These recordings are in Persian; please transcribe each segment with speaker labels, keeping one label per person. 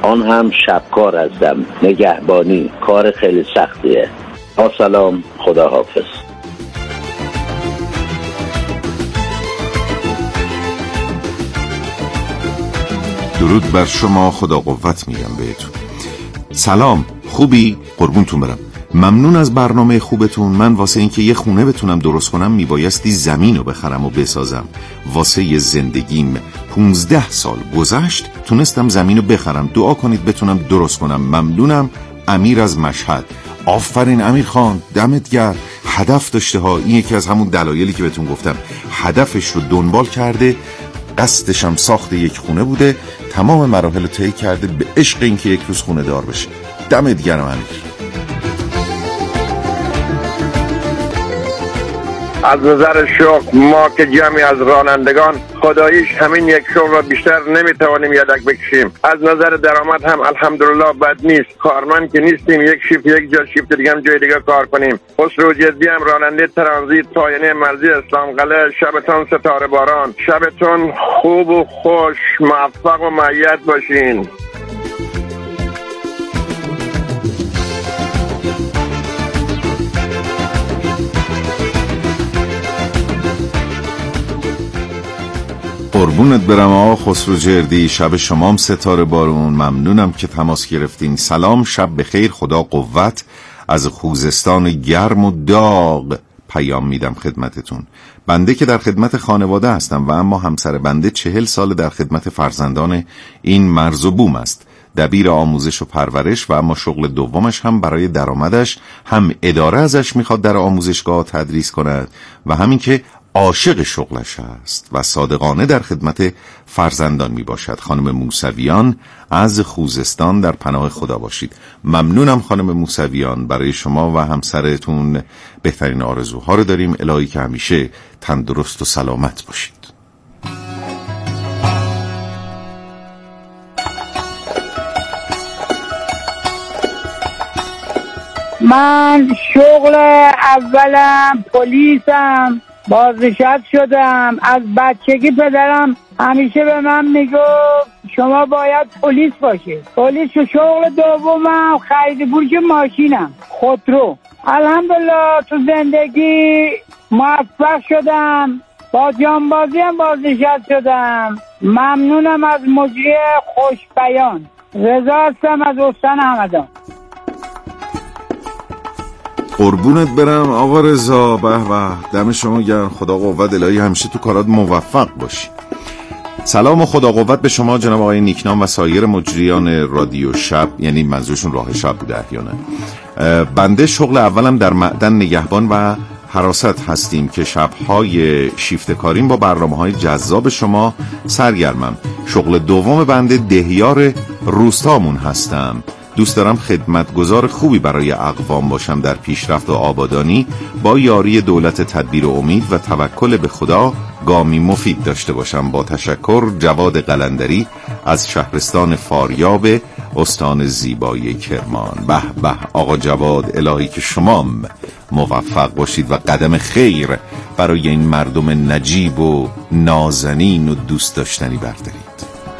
Speaker 1: آن هم شبکار هستم. نگهبانی کار خیلی سختیه. با سلام، خدا حافظ.
Speaker 2: درود بر شما، خدا قوت میگم بهتون. سلام، خوبی؟ قربونتون برم. ممنون از برنامه خوبتون. من واسه اینکه یه خونه بتونم درست کنم میبایستی زمین رو بخرم و بسازم. واسه یه زندگیم 15 سال گذشت تونستم زمین رو بخرم. دعا کنید بتونم درست کنم. ممنونم. امیر از مشهد. آفرین امیر خان، دمت گرم. هدف داشته ها. این یکی از همون دلایلی که بهتون گفتم، هدفش رو دنبال کرده، قصدش هم ساخت یک خونه بوده، تمام مراحل طی کرده به عشق اینکه یک روز خونه دار بشه. دمت گرم امیر.
Speaker 3: از نظر شغل ما که جمعی از رانندگان خداییش همین یک شغل را بیشتر نمیتوانیم یدک بکشیم. از نظر درآمد هم الحمدلله بد نیست. کارمند که نیستیم، یک شیفت یک جا، شیفت دیگه هم جای دیگه کار کنیم. خسرو جدی هم راننده ترانزیت پایانه مرزی اسلام قلعه. شبتون ستاره باران. شبتون خوب و خوش، موفق و مؤید باشین.
Speaker 2: قربونت برم آقا خسرو جردی. شب شمام ستاره بارون. ممنونم که تماس گرفتین. سلام، شب بخیر، خدا قوت. از خوزستان گرم و داغ پیام میدم خدمتتون. بنده که در خدمت خانواده هستم و اما همسر بنده 40 سال در خدمت فرزندان این مرز و بوم است. دبیر آموزش و پرورش و اما شغل دومش هم برای درآمدش هم اداره ازش میخواد در آموزشگاه تدریس کند و همین که عاشق شغلش است و صادقانه در خدمت فرزندان می باشد. خانم موسویان از خوزستان، در پناه خدا باشید. ممنونم خانم موسویان. برای شما و همسرتون بهترین آرزوها رو داریم. الهی که همیشه تندرست و سلامت باشید.
Speaker 4: من شغل اولم پلیسم، بازنشسته شدم. از بچگی پدرم همیشه به من میگفت شما باید پلیس باشی. پلیس. شغل دومم خرید فروش ماشینم، خودرو. الحمدلله تو زندگی موفق شدم. با جانبازی هم بازنشسته شدم. ممنونم از مجری خوشبیان. رضا هستم از استان همدان.
Speaker 2: قربونت برم آقا رضا. به به، دم شما گرم. خدا قوت. الهی همیشه تو کارات موفق باشی. سلام و خدا قوت به شما جناب آقای نیکنام و سایر مجریان رادیو شب، یعنی منظورشون راه شب بوده احیانا. بنده شغل اولم در معدن نگهبان و حراست هستیم که شبهای شیفت کاریم با برنامه‌های جذاب شما سرگرمم. شغل دوم بنده دهیار روستامون هستم. دوست دارم خدمتگزار خوبی برای اقوام باشم در پیشرفت و آبادانی، با یاری دولت تدبیر و امید و توکل به خدا گامی مفید داشته باشم. با تشکر، جواد قلندری از شهرستان فاریاب، استان زیبای کرمان. به به آقا جواد، الهی که شما موفق باشید و قدم خیر برای این مردم نجیب و نازنین و دوست داشتنی بردارید.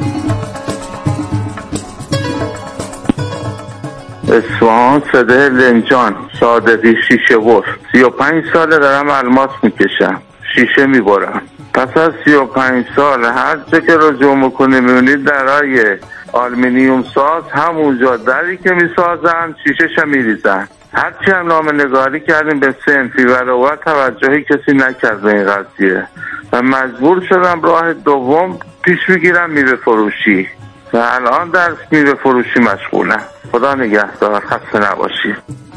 Speaker 5: اصفهان، صده لنجان، صادقی شیشه بر. 35 ساله دارم الماس میکشم، شیشه میبرم. پس از 35 سال هر چه که رجوع میکنه میبینید درای آلومینیوم ساز، همونجا دری که میسازن شیشه‌ش هم میریزن. هرچی هم نامه نگاری کردیم به صنفی و روایت توجهی کسی نکرد به این قضیه و مجبور شدم راه دوم پیش بگیرم، میوه فروشی، و الان در میوه فروشی مشغولم. خدا نگهدار، خسته نباشید.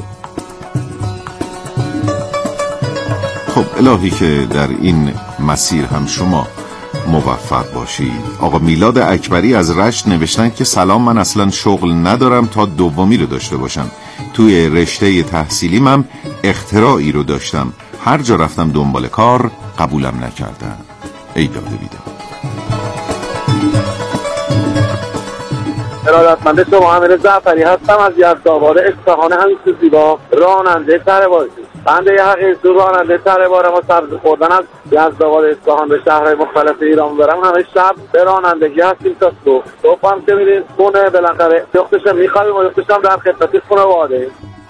Speaker 2: خب الهی که در این مسیر هم شما موفق باشید. آقا میلاد اکبری از رشت نوشتن که سلام، من اصلا شغل ندارم تا دومی رو داشته باشم. توی رشته تحصیلی من اختراعی رو داشتم، هر جا رفتم دنبال کار قبولم نکردن. ای داده بیداد.
Speaker 6: ارادتمند شما امیر جعفری هستم از یزدآباد اصفهان همیشه زیبا، راننده تره‌بار. بنده یه حقیقی راننده تره‌بار ما سبز خوردن از یزدآباد اصفهان به شهرهای مختلف ایران برم. همه شب به رانندگی هستیم تا صبح هم که میریم خونه، بالاخره یختشم میخواییم و یختشم در خدمت خانواده.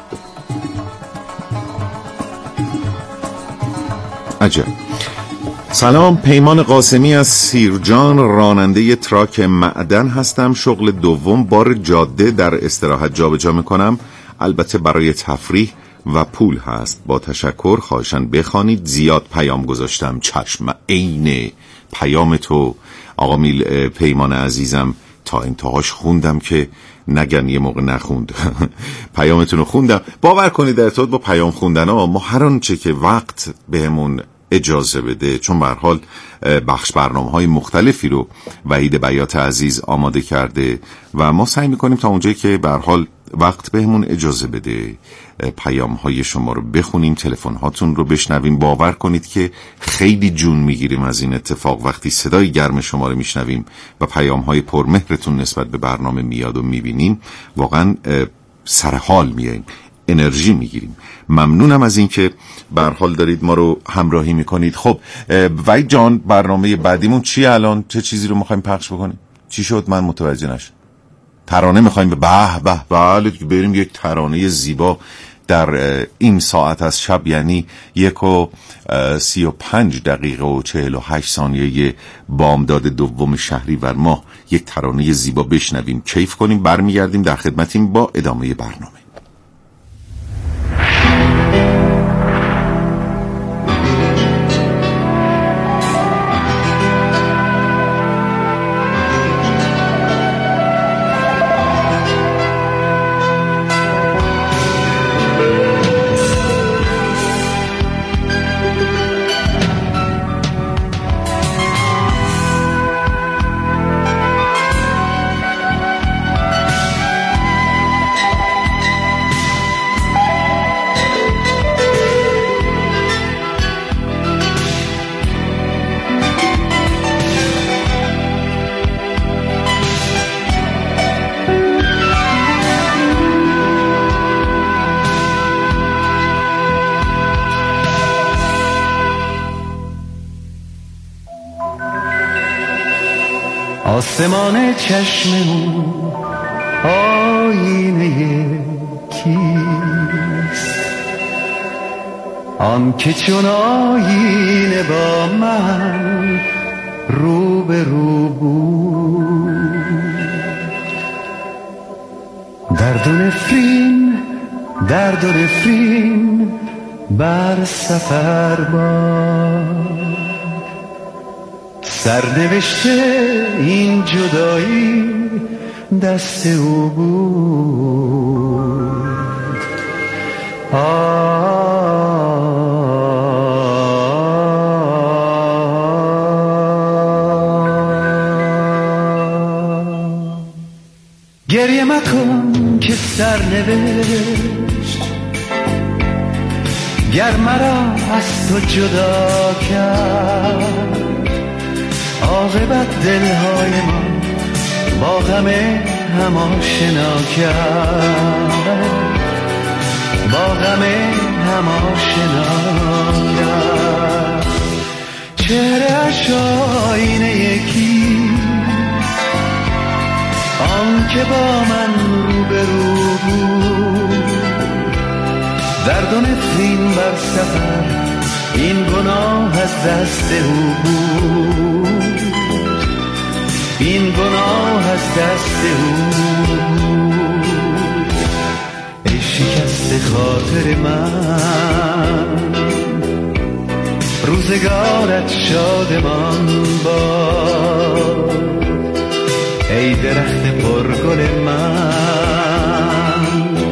Speaker 2: عجب. سلام، پیمان قاسمی از سیرجان، راننده تراک معدن هستم. شغل دوم بار جاده در استراحت جابجا میکنم، البته برای تفریح و پول هست. با تشکر، خواهشاً بخوانید. زیاد پیام گذاشتم. چشم، عین پیام تو آقا پیمان عزیزم تا انتهاش خوندم که نگن یه موقع نخوند. پیامتون رو خوندم. باور کنید در ارتباط با پیام خوندن ها ما هر آنچه که وقت بهمون اجازه بده، چون به هر حال بخش برنامه‌های مختلفی رو وحید بیات عزیز آماده کرده و ما سعی می‌کنیم تا اونجایی که به هر حال وقت بهمون اجازه بده پیام‌های شما رو بخونیم، تلفن‌هاتون رو بشنویم. باور کنید که خیلی جون می‌گیریم از این اتفاق وقتی صدای گرم شما رو می‌شنویم و پیام‌های پرمهرتون نسبت به برنامه میاد و می‌بینیم. واقعاً سرحال میاییم، انرژی میگیریم. ممنونم از این که به هر حال دارید ما رو همراهی میکنید. خب وحید جان، برنامه بعدیمون چیه الان؟ چه چیزی رو میخوایم پخش بکنیم؟ چی شد؟ من متوجه نشدم. ترانه میخوایم؟ بله که بریم یک ترانه زیبا در این ساعت از شب، یعنی 1:35 و 48 ثانیه بامداد دوم شهریور ماه، یک ترانه زیبا بشنویم، کیف کنیم، برمیگردیم در خدمتیم با ادامه برنامه.
Speaker 7: آسمان چشم او آینه کیست؟ آن که چون آینه با من رو به رو بود. درد و نفرین بر سفر باد، سرنوشته این جدایی دست او بود. گریه مکن که سرنوشت گر مرا از تو جدا کرد، عاقبت دلهای ما با غم هم آشنا کرد، با غم هم آشنا کرد. چهره‌اش آینه یکی، آن که با من روبرو بود. درد و نفرین بر سفر این گناه از دست او بود، این گناه از دست او بود. ای شکست خاطر من، روزگارت شادمان باد. ای درخت پرگل من،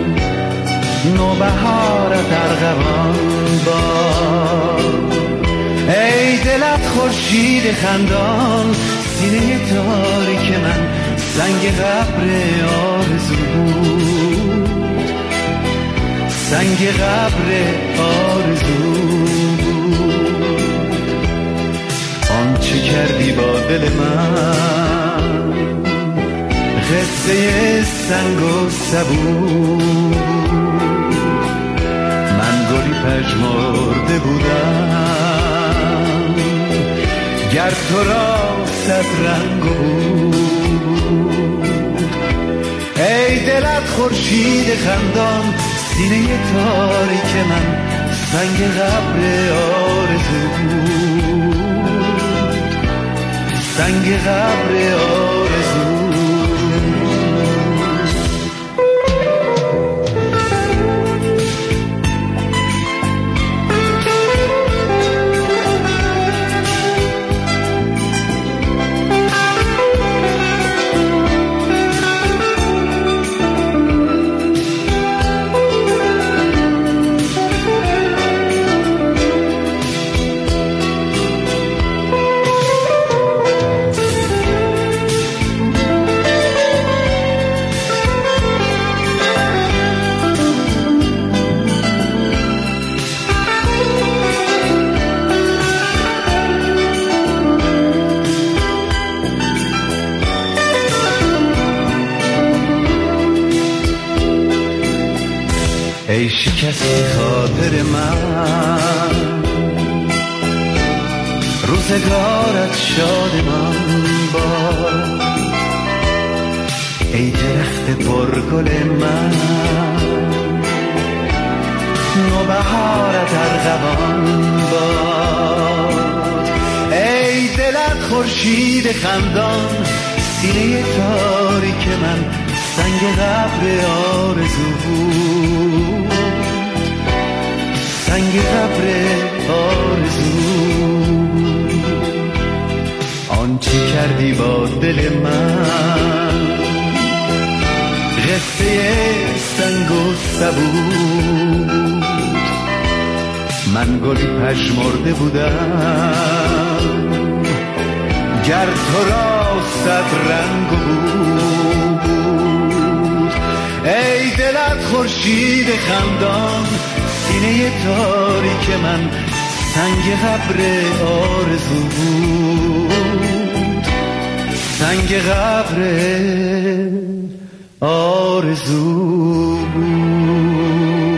Speaker 7: نوبهارت ارغوان باد. ای دلت خورشید خندان، سینه تاریک من سنگ قبر آرزو بود، سنگ قبر آرزو بود. آنچه کردی با دل من قصه سنگ و سبو. من گلی پژمرده بودم گر تو را صد رنگ بود. ای دلت خورشید خندان، سینه تاریک من سنگ قبر آرزو بود، سنگ قبر آرزو. ای شکستی خاطر من، روزگارت شادمان باد. ای درخت پرگل من، نوبهارت ارغوان باد. ای دلت خورشید خندان، سینه تاریک من سنگ قبر آرزو بود، سنگ قبر آرزو. آنچه کردی با دل من قصه سنگ و سبود. من گلی پژمرده بودم گر تو را صد رنگ بود. ای دلت خورشید خندان، سینه تاریک من سنگ قبر آرزو بود، سنگ قبر آرزو بود.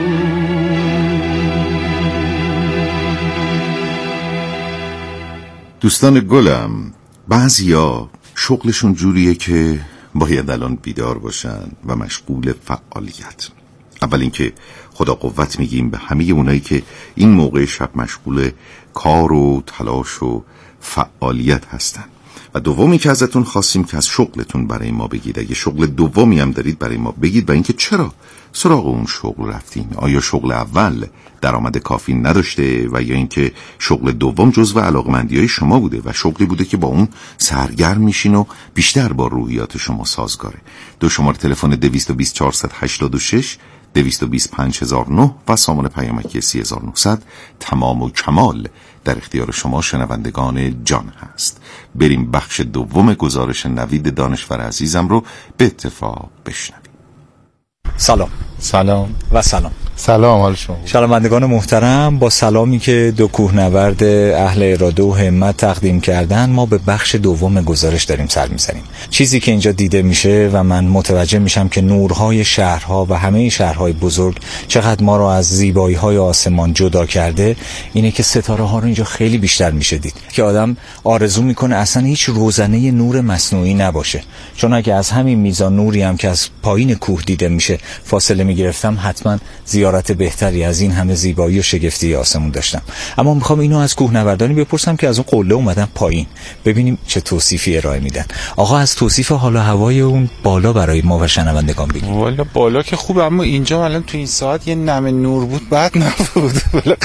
Speaker 2: دوستان گلم، بعضیا شغلشون جوریه که باید الان بیدار باشن و مشغول فعالیت. اول اینکه خدا قوت میگیم به همه اونایی که این موقع شب مشغول کار و تلاش و فعالیت هستن. و دومی که ازتون خواستیم که از شغلتون برای ما بگید. اگه شغل دومی هم دارید برای ما بگید و اینکه چرا سراغ اون شغل رفتین. آیا شغل اول درآمد کافی نداشته و یا اینکه شغل دوم جزو علاقمندی‌های شما بوده و شغلی بوده که با اون سرگرم میشین و بیشتر با روحیات شما سازگاره. دو شماره تلفن 220 486 220 5009 و سامانه پیامکی 3900 تمام و کمال در اختیار شما شنوندگان جان هست. بریم بخش دوم گزارش نوید دانشور عزیزم رو به اتفاق بشنویم.
Speaker 8: سلام و سلام.
Speaker 9: سلام، حال شما؟
Speaker 8: شنوندگان محترم، با سلامی که دو کوهنورد اهل اراده و همت تقدیم کردن، ما به بخش دوم گزارش داریم سر میزنیم. چیزی که اینجا دیده میشه و من متوجه میشم که نورهای شهرها و همه شهرهای بزرگ چقدر ما رو از زیبایی‌های آسمان جدا کرده، اینه که ستاره ها رو اینجا خیلی بیشتر میشه دید که آدم آرزو میکنه اصلا هیچ روزنه نور مصنوعی نباشه. چون اگه از همین میزان نوری هم که از پایین کوه دیده میشه فاصله میگرفتم، حتما زیارت بهتری از این همه زیبایی و شگفتی آسمون داشتم. اما میخوام اینو از کوهنوردانی بپرسم که از اون قله اومدن پایین، ببینیم چه توصیفی ارائه میدن. آقا از توصیف حال و هوای اون بالا برای ما و شنوندگان بگید.
Speaker 9: والا بالا که خوبه، اما اینجا الان تو این ساعت یه نم نور بود بد نبود.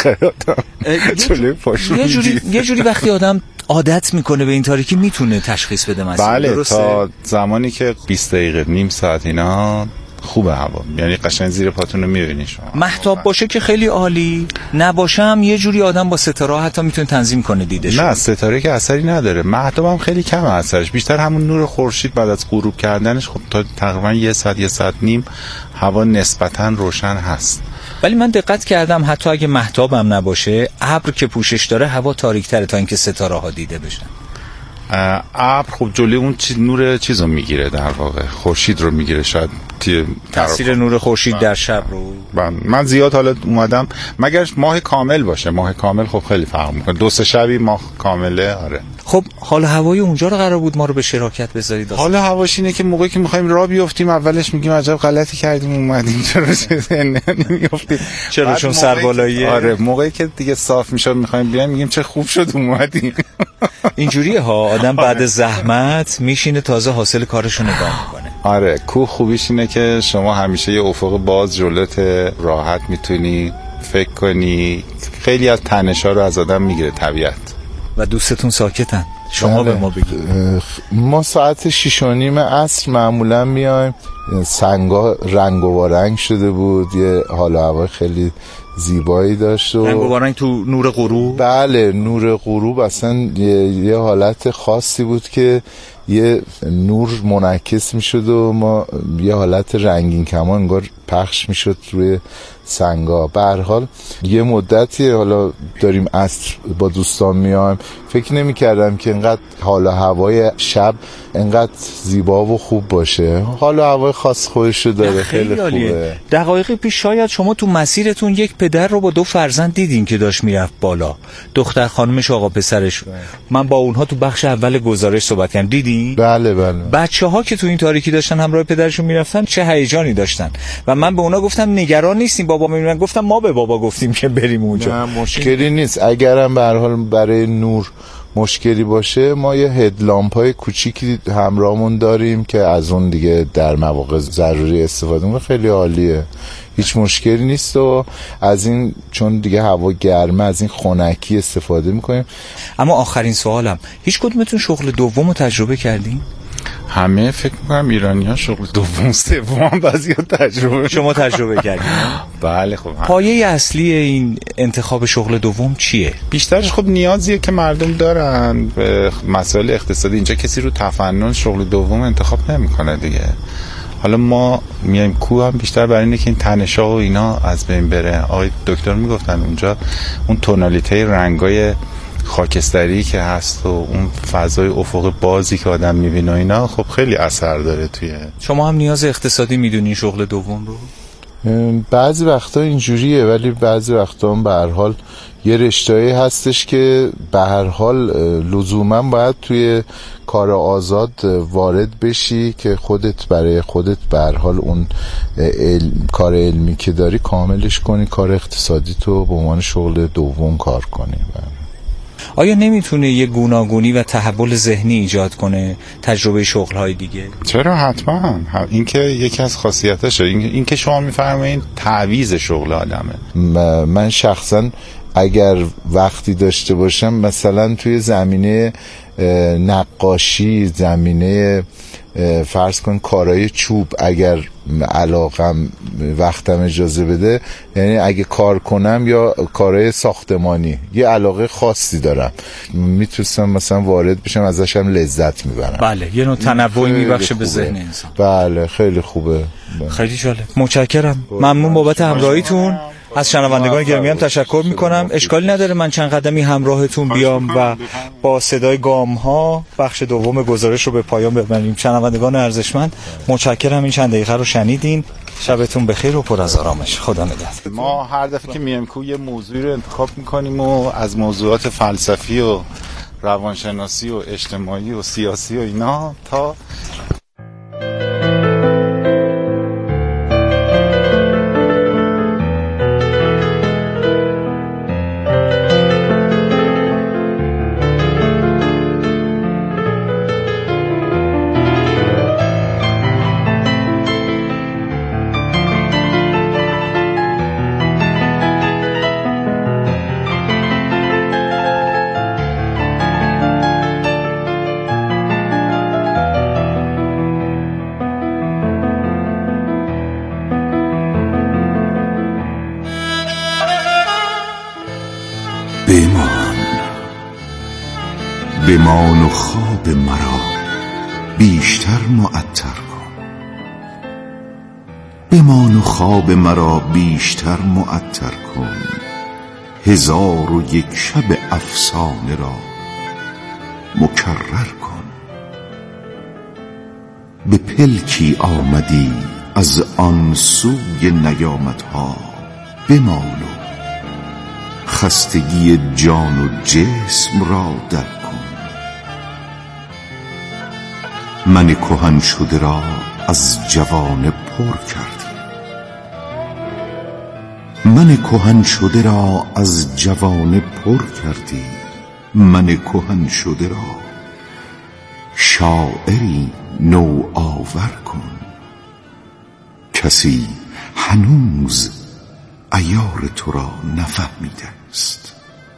Speaker 8: یه جوری وقتی آدم عادت میکنه به این تاریکی میتونه تشخیص بده مسیر.
Speaker 9: بله،
Speaker 8: درسته؟
Speaker 9: تا زمانی که 20 دقیقه نیم ساعت اینا خوبه هوا، یعنی قشنگ زیر پاتون رو میبینی شما.
Speaker 8: مهتاب باشه که خیلی عالی، نباشه هم یه جوری آدم با ستاره حتی میتونه تنظیم کنه دیدش.
Speaker 9: نه، ستاره که اثری نداره، مهتاب هم خیلی کم اثرش، بیشتر همون نور خورشید بعد از غروب کردنش. خب تا تقریبا یه ساعت نیم هوا نسبتا روشن هست.
Speaker 8: ولی من دقت کردم حتی اگه مهتاب هم نباشه، ابر که پوشش داره هوا تاریک تره تا اینکه ستاره ها دیده بشن.
Speaker 9: ابر خب جلوی اون نور چیزو میگیره، در واقع خورشید رو میگیره، شاید
Speaker 8: تاثیر نور خورشید در شب رو.
Speaker 9: من زیاد حالا اومدم مگر ماه کامل باشه، ماه کامل خب خیلی فرق میکنه، 2-3 شبی ماه کامله. آره
Speaker 8: خب حال هوای اونجا رو قرار بود ما رو به شراکت بذارید.
Speaker 9: حال هواش اینه که موقعی که میخوایم راه بیافتیم اولش میگیم عجب غلطی کردیم اومدیم، چرا نمیافتیم،
Speaker 8: چرا چون سربالاییه.
Speaker 9: آره موقعی که دیگه صاف میشد میخوایم بیایم میگیم چه خوب شد اومدیم.
Speaker 8: اینجوریه ها، آدم بعد زحمت میشینه تازه حاصل کارشو نگاه میکنه.
Speaker 9: آره کوه خوبیش اینه که شما همیشه یه افق باز جلوت، راحت میتونی فکر کنی، خیلی از تنش‌ها رو از آدم میگیره طبیعت.
Speaker 8: و دوستتون ساکتن. شما به ما بگید.
Speaker 10: ما ساعت 6:30 عصر معمولا میایم، سنگا رنگ و رنگ شده بود، یه حال و هوای خیلی زیبایی داشت و
Speaker 8: رنگ و رنگ تو نور غروب.
Speaker 10: بله نور غروب اصلا یه حالت خاصی بود که یه نور منعکس میشد و ما یه حالت رنگین کمان انگار پخش میشد روی سنگا. به هر حال یه مدتی حالا داریم عصر با دوستان میایم، فکر نمی‌کردم که اینقدر حال و هوای شب اینقدر زیبا و خوب باشه. حال و هوای خاص خودشو داره، خیلی خوبه.
Speaker 8: دقایق پیش شاید شما تو مسیرتون یک پدر رو با 2 فرزند دیدین که داشت میرفت بالا، دختر خانمش آقا پسرش. من با اونها تو بخش اول گزارش صحبت کردم، دیدین؟
Speaker 10: بله.
Speaker 8: بچه‌ها که تو این تاریکی داشتن همراه پدرشون میرفتن چه هیجانی داشتن و من به اونا گفتم نگران نیستیم بابا میبینن. گفتم ما به بابا گفتیم که بریم اونجا.
Speaker 10: نه مشکلی نیست. اگرم به هر حال برای نور مشکلی باشه ما یه هدلامپ‌های کوچیکی همراهمون داریم که از اون دیگه در مواقع ضروری استفاده می‌کنیم. خیلی عالیه، هیچ مشکلی نیست. و از این چون دیگه هوا گرمه از این خنکی استفاده می‌کنیم.
Speaker 8: اما آخرین سوالم، هیچ کدومتون شغل دومو تجربه کردین؟
Speaker 9: همه فکر می‌کنم ایرانی‌ها شغل دوم سوم بعضیا تجربه.
Speaker 8: شما تجربه کردین؟
Speaker 9: بله خب.
Speaker 8: پایه اصلی این انتخاب شغل دوم چیه؟
Speaker 9: بیشترش خب نیازیه که مردم دارن به مسائل اقتصادی. اینجا کسی رو تفنن شغل دوم انتخاب نمی‌کنه دیگه. حالا ما میایم کوه هم بیشتر برای اینه که این تنش‌ها و اینا از بین بره. آقای دکتر میگفتن اونجا اون تونالیته رنگای خاکستری که هست و اون فضای افق بازی که آدم میبینه اینا خب خیلی اثر داره توی.
Speaker 8: شما هم نیاز اقتصادی میدونین شغل دوم رو؟
Speaker 10: بعضی وقتا اینجوریه ولی بعضی وقتا هم به هر حال یه رشته‌ای هستش که به هر حال لزوما باید توی کار آزاد وارد بشی که خودت برای خودت به هر حال اون کار علمی که داری کاملش کنی، کار اقتصادی تو به عنوان شغل دوم کار کنی.
Speaker 8: آیا نمیتونه یه گوناگونی و تحول ذهنی ایجاد کنه تجربه شغل‌های دیگه؟
Speaker 9: چرا حتما. این که یکی از خاصیتاشه، این که شما میفرمایید تعویض شغل آدمه.
Speaker 10: من شخصا اگر وقتی داشته باشم مثلا توی زمینه نقاشی، زمینه فرض کن کارهای چوب، اگر علاقم وقتم اجازه بده، یعنی اگه کار کنم یا کارهای ساختمانی یه علاقه خاصی دارم میتونستم مثلا وارد بشم، ازشم لذت میبرم.
Speaker 8: بله یه نوع تنوعی میبخشه به ذهن انسان.
Speaker 10: بله خیلی خوبه.
Speaker 8: خیلی جالب. متشکرم. ممنون بابت همراهیتون. از شنوندگان گرامی هم تشکر میکنم. اشکالی نداره من چند قدمی همراهتون بیام و با صدای گام ها بخش دوم گزارش رو به پایان ببریم. شنوندگان ارزشمند متشکرم این چند دقیقه رو شنیدین. شبتون بخیر و پر از آرامش. خدا نگهدار.
Speaker 9: ما هر دفعه که میایم کوه یه موضوعی رو انتخاب میکنیم و از موضوعات فلسفی و روانشناسی و اجتماعی و سیاسی و اینا تا
Speaker 2: بمان و خواب مرا بیشتر معطر کن، بمان و خواب مرا بیشتر معطر کن، 1001 شب افسانه را مکرر کن. به پلکی آمدی از آن سوی نیامدها بمال و خستگی جان و جسم را در کن. من کهن شده را از جوان پر کردی، من کهن شده را از جوان پر کردی. من کهن شده را شاعری نو آور کن. کسی هنوز عیار تو را نفهمیده است،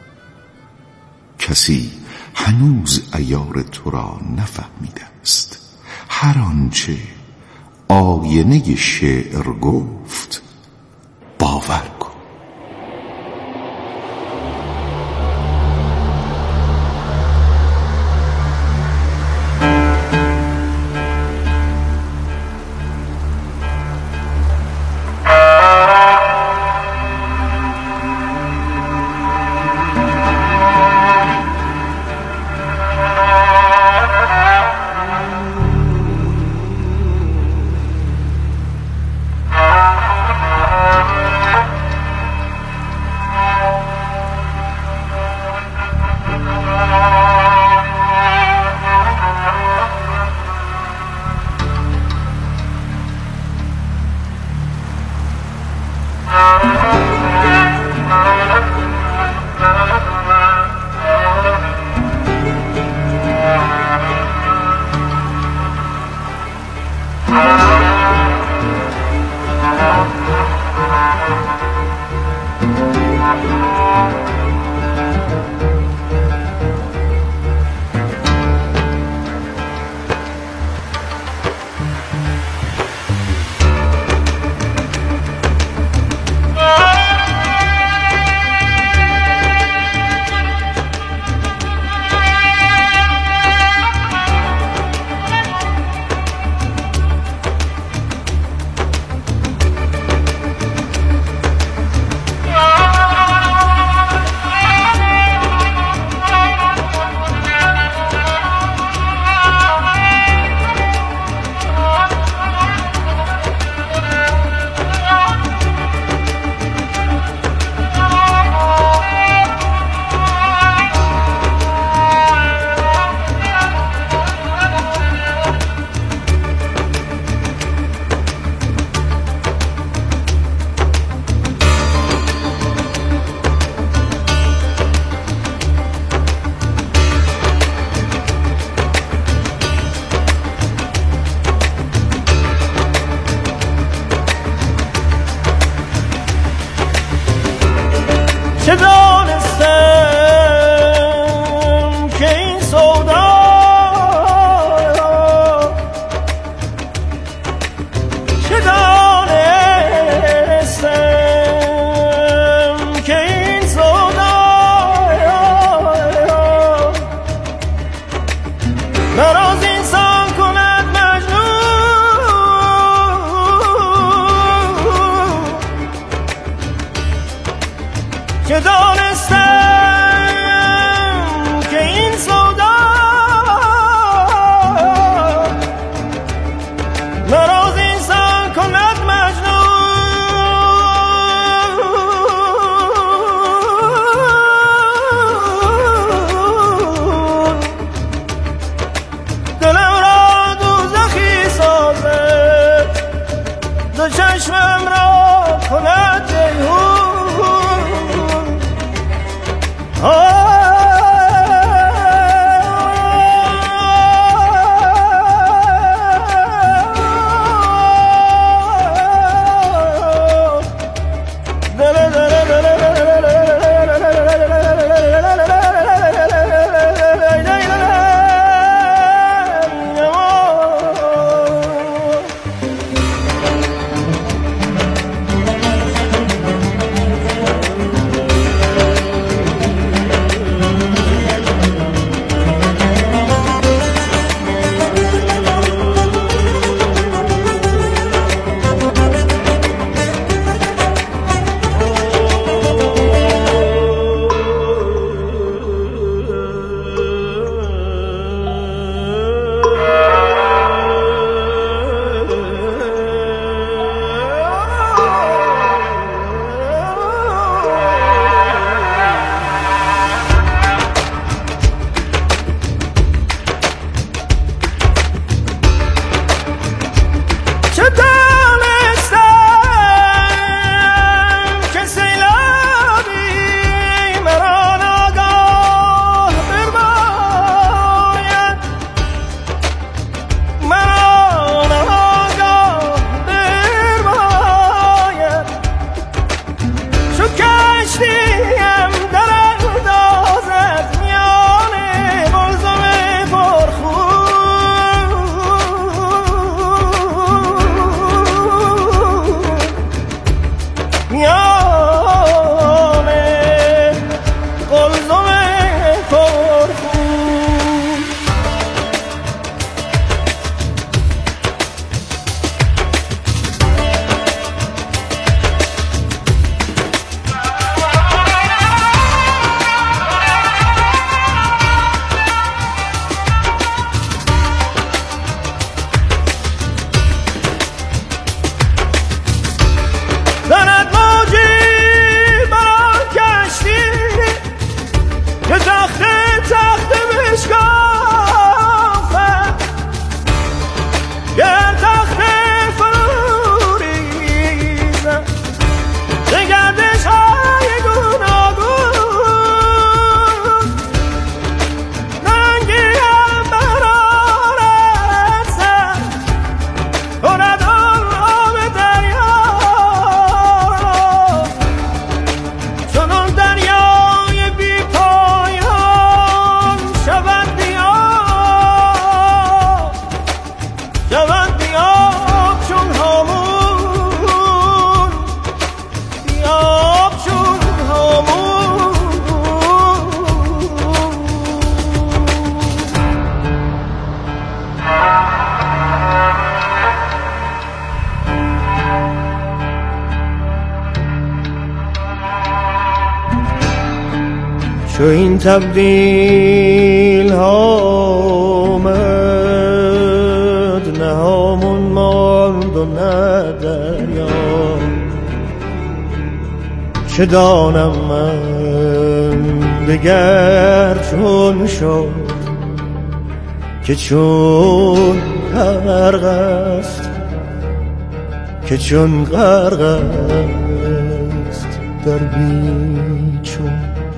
Speaker 2: کسی هنوز عیار تو را نفهمیده است. هر آنچه آینه شعر گفت باور کن.
Speaker 11: چه دانستم که این سودا چه دانستم که این سودا مرا از انسان کند مجنون که دانستم که این سودا مرا از انسان کند مجنون دلم را دوزخی سازد دو چشمم را کند جیهون تو این تبدیل آمد، نه همون ماند و نه دریا. چه دانم من دگر چون شد که چون غرق است، که چون غرق است در بیچون.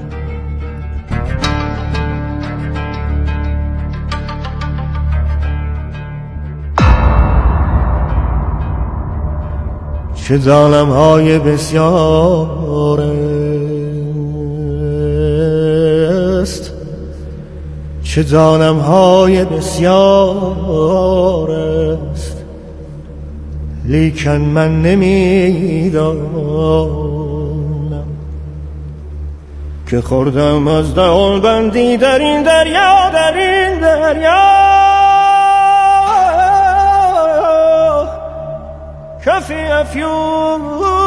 Speaker 11: چه ظالم های بسیار است، چه ظالم های بسیار است، لیکن من نمیدانم که خوردم از دهان بندی در این دریا، در این دریا. کفی افیون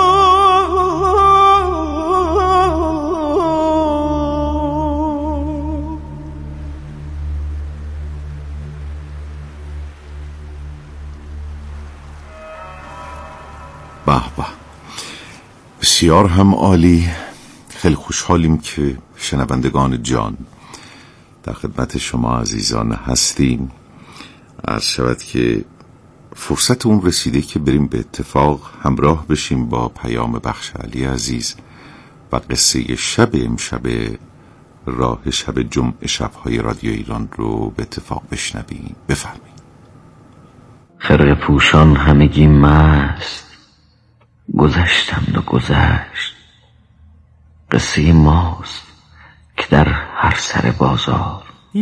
Speaker 2: به به، بسیار هم عالی. خیلی خوشحالیم که شنوندگان جان در خدمت شما عزیزان هستیم. عرض شود که فرصت اون رسیده که بریم به اتفاق همراه بشیم با پیام بخش علی عزیز و قصه شب امشب راه شب جمعه شب‌های رادیو ایران رو به اتفاق بشنویم. بفرمایید.
Speaker 1: خرقه پوشان همگی مست، گذشتند و گذشت. قصه ماست که در هر سر بازار.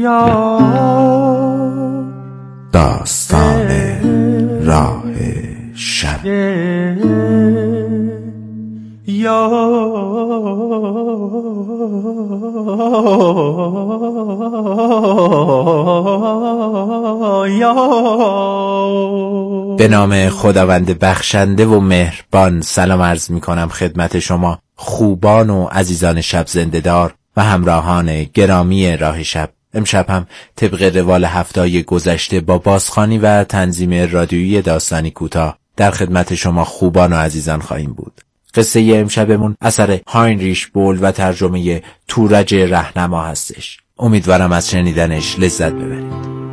Speaker 12: داستان راه شب.
Speaker 13: به نام خداوند بخشنده و مهربان سلام عرض می کنم خدمت شما خوبان و عزیزان شب زنده‌دار و همراهان گرامی راه شب. امشب هم طبق روال هفته‌های گذشته با بازخوانی و تنظیم رادیویی داستانی کوتاه در خدمت شما خوبان و عزیزان خواهیم بود. قصه امشبمون اثر هاینریش بول و ترجمه تورج رهنما هستش. امیدوارم از شنیدنش لذت ببرید.